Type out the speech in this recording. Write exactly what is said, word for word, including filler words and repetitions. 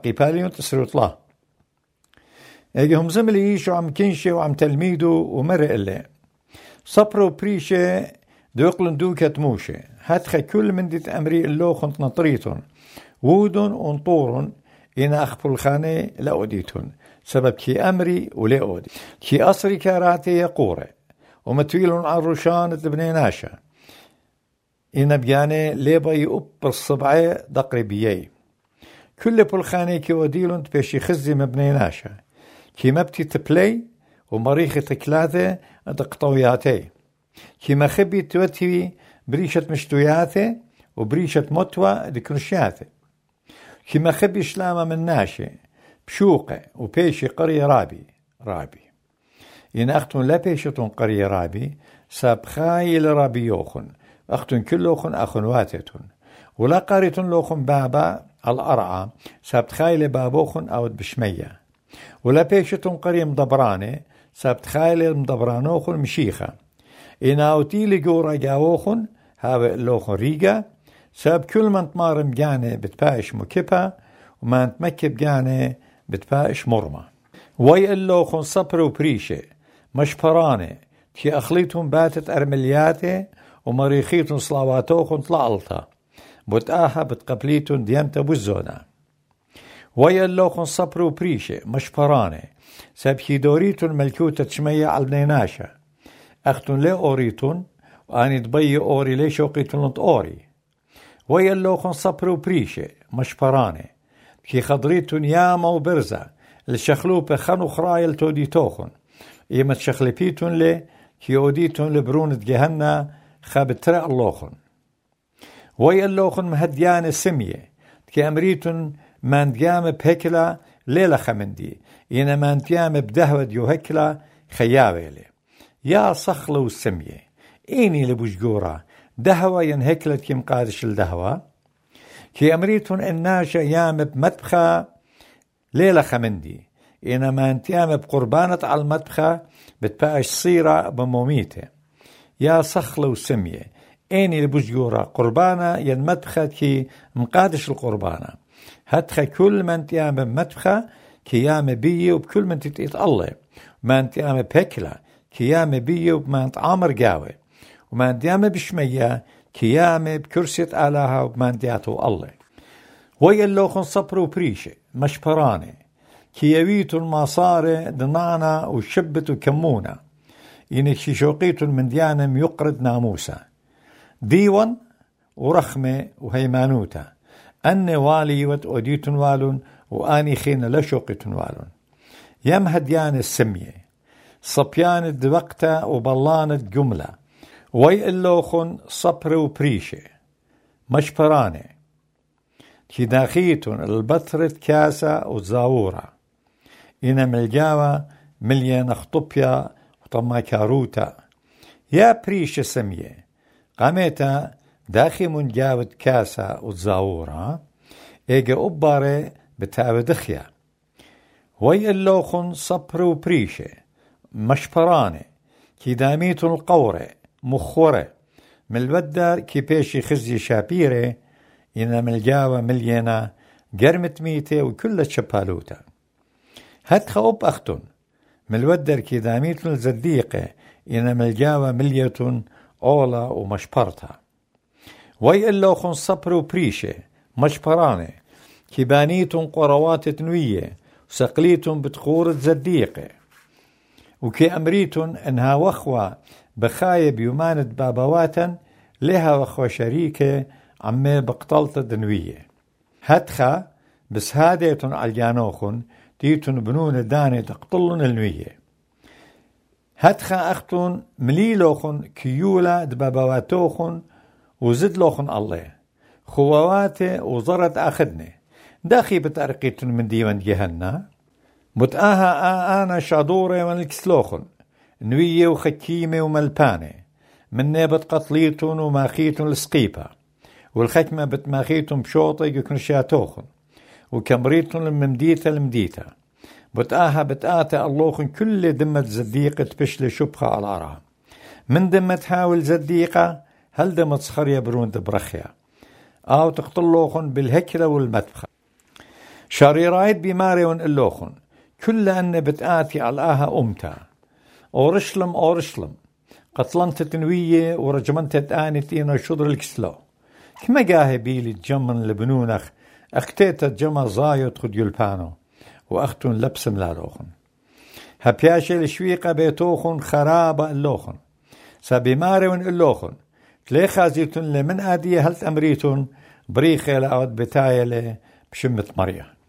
قيباليون تسرط الله اجي هم زملي شو عم كنشي وعم تلميدو ومرق اللي صبروا بريشة دوقلن دوكت موشة هاتخ كل من ديت أمري اللو خنت نطريتون وودن ونطورن إن أخبر الخانة لأوديتون سبب كي أمري ولا أودي كي أصري كاراتي يقورة ومتويلون عن رشان ابن ناشا إن بياني ليبا يؤب الصبعي دقربيي كل بالخانة كي وديلون تبشي خزي مبني ناشا كي مبتي تبلي ومريخة تكلاثة دقطوياتي كي مخبي توتي بريشة مشتوياته وبريشة متوى دكرشياته كي مخبي شلامة من ناشي بشوقة وبيشي قرية رابي رابي إن أختن لا بيشتون قرية رابي سابخاي لرابي يوخن أختن كلوخن أخنواتتون ولا قارتون لوخن بابا الأرعى سابتخاي لبابوخن أو بشمية ولا بيشتون قرية مدبرانة سابتخاي لمدبرانوخن مشيخة إن أوتي لجورا جاوخن هاو اللوخن ريقا ساب كل من تمار مجانة بتبايش مكبة وما نتمكب جانة بتبايش مرمى وي اللوخن صبر وبريشة مش برانة تي أخليتهم باتت أرملياتي ومريخيتهم صلاواتوخن طلعلتا بتآها بتقبليتهم ديانتا بوزونا وي اللوخن صبر وبريشة مش برانة ساب كيدوريتهم ملكوتة شمية على بنيناشا أختن لي أوريتون وأني تبي أوري لي شوقيتون لنت أوري ويا اللوخن صبر وبريشة مش برانة كي خضريتون ياما وبرزة الشخلوبة خنو خرايل تودي توخن إيما تشخلبيتون لي كي أوديتون لبرونة جهنة خابترع اللوخن ويا اللوخن مهديان السمية كي أمريتون من ديام بهكلا ليلة خمندي إينا من ديام بدهوة ديو هكلا خياويلي يا صخلة والسمية إيني لبوشجورة دهوة ينهكلت كي مقادش الدهوة كي أمريتون الناشا يام بمدبخة ليلة خمندي إنما انتيام بقربانة على المدبخة بتبقاش صيرة بموميته يا صخلة والسمية إيني لبوشجورة قربانة ينمدبخة كي مقادش القربانة هتخى كل من انتيام بمدبخة كي يام بيه وبكل من تتقيت الله ما انتيام بهكلا كيامة بيه وما عامر قاوة وما ديامة بشمية كيامة بكرسية آلها وما دياتو الله ويا اللوخن صبر وبريشة مش برانة كيويتو المصاري دنانا وشبتو كمونا إنك شوقيتو من ديانم يقرد ناموسا ديوان ورخمة وهيمانوتا أن والي وتأوديتو والون وآني خين لشوقيتو والون يم هديان السمية صبيانة دوقتا وبلانة جملة وي اللوخن صبر وبريشة مش برانة كي داخيتون البطرة كاسة وزاورة إنا ملجاوة مليان خطبيا وطما كاروتا يا بريشة سمية قامتا داخي من جاوة كاسة وزاورة إيجا أبارة بتاوة دخيا وي اللوخن صبر وبريشة مش برانة كي داميتون القورة مخورة من الودر كي بيشي خزي شابيرة إنا ملجاوة مليانة قرمت ميتة وكل شبالوتا هتخا أب أختون من الودر كي داميتون الزديقة إنا ملجاوة مليتون أولا ومشبرتها وي اللوخن صبر وبريشة مش برانة كي بانيتون قروات تنوية وسقليتون بتخورة زديقة وكي أمريتون إنها وخوة بخايب يمانة بابواتا لها وخوة شريكة عمي بقتلت دنوية هتخا بس هاديتون عالجانوخن تيتون بنون داني تقتلن النوية هتخا أختون مليلوخن كيولا دبابواتوخن وزدلوخن الله خواتي وزرت أخدني داخي بتأرقيتون من ديوان جهنة بتآها آنا شادورة من الكسلوخن نوية وخكيمة وملبانة من نابت قتليتون وماخيتون السقيبة والخكمة بتماخيتون بشوطة يكون شاتوخن وكمريتون الممديتة المديتة بتآها بتآتا اللوخن كل دمت زديقة بشل شبخة على العرا من دمت هاول زديقة هل دمت صخرية برون دبرخيا أو تقتلوخن بالهكلة والمدبخة شريرايت بماريون اللوخن كل أن بتآتي علىها أمتا أورشلم أورشلم قتلنت تنوية ورجمنت آنتين شضر الكسلو كما جاه بيلي تجمن لبنونخ اختيت جما زايد خد يلبانو واختون لبسم لاروخن هبياشي الشويقة بيتوخن خرابة اللوخن سابيماريون اللوخن تلي خازيتون لمن آدية هلت أمريتون بريخي لأود بتايلة بشمة مريا